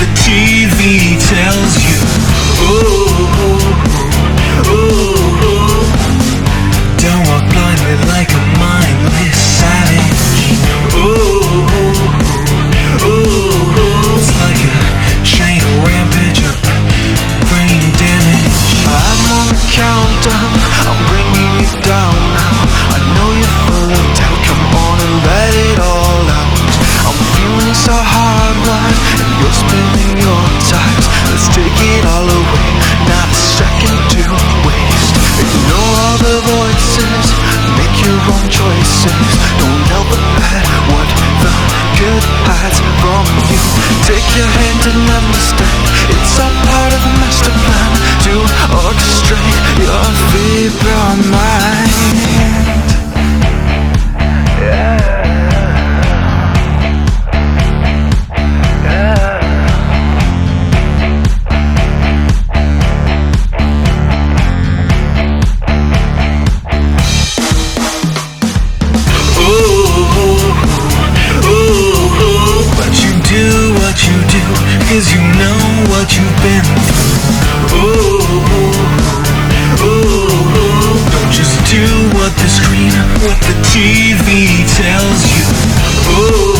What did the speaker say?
the TV tells you. Don't walk blindly like a mindless savage. It's like a chain rampage of brain damage. I'm on the countdown, I'm bringing you down now. I know you're full of doubt, come on and let it all out. I'm feeling so hard, right? And you're spinning your tires. Let's take it all away, not a second to waste. Ignore all the voices, make your own choices. Don't ever let what the good hides from you. Take your hand and understand, it's all part of the master plan to orchestrate your feeble mind. Cause you know what you've been through. Don't just do what the screen, what the TV tells you.